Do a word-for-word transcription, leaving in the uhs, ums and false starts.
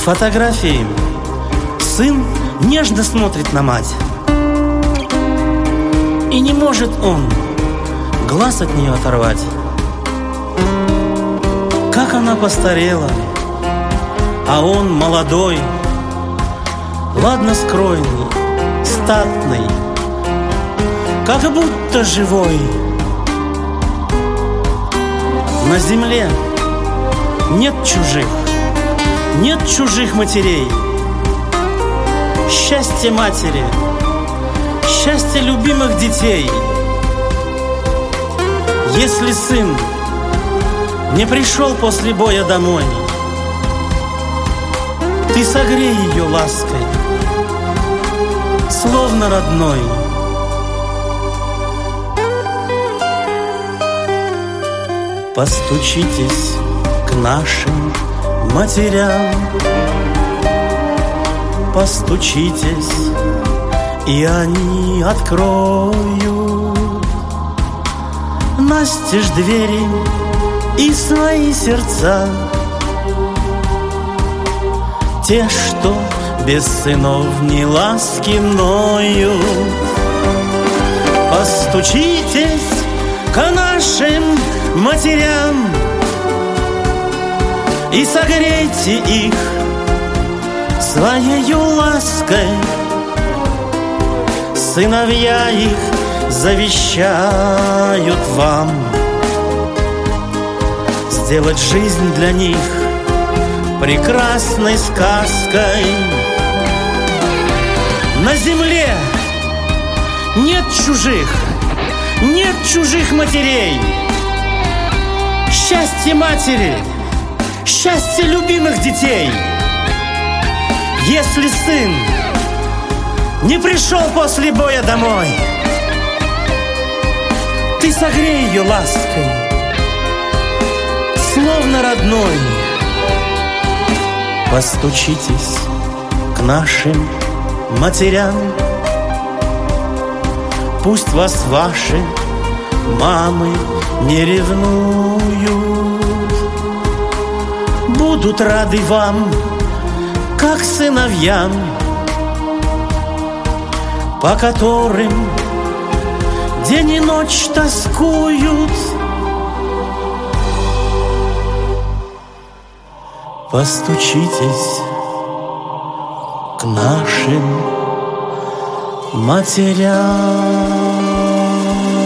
фотографиями сын нежно смотрит на мать, и не может он глаз от нее оторвать. Как она постарела, а он молодой, ладно скроенный, статный, как будто живой. На земле нет чужих, нет чужих матерей. Счастье матери, счастье любимых детей. Если сын не пришел после боя домой, ты согрей ее лаской, словно родной. Постучитесь к нашим матерям, постучитесь, и они откроют настежь двери и свои сердца. Те, что без сынов ни ласки ноют. Постучитесь к нашим матерям и согрейте их своею лаской. Сыновья их завещают вам сделать жизнь для них прекрасной сказкой. На земле нет чужих, нет чужих матерей. Счастье матери, счастье любимых детей. Если сын не пришел после боя домой, ты согрей ее лаской, словно родной. Постучитесь к нашим матерям, пусть вас ваши мамы не ревнуют, будут рады вам, как сыновьям, по которым день и ночь тоскуют. Постучитесь к нашим матерям.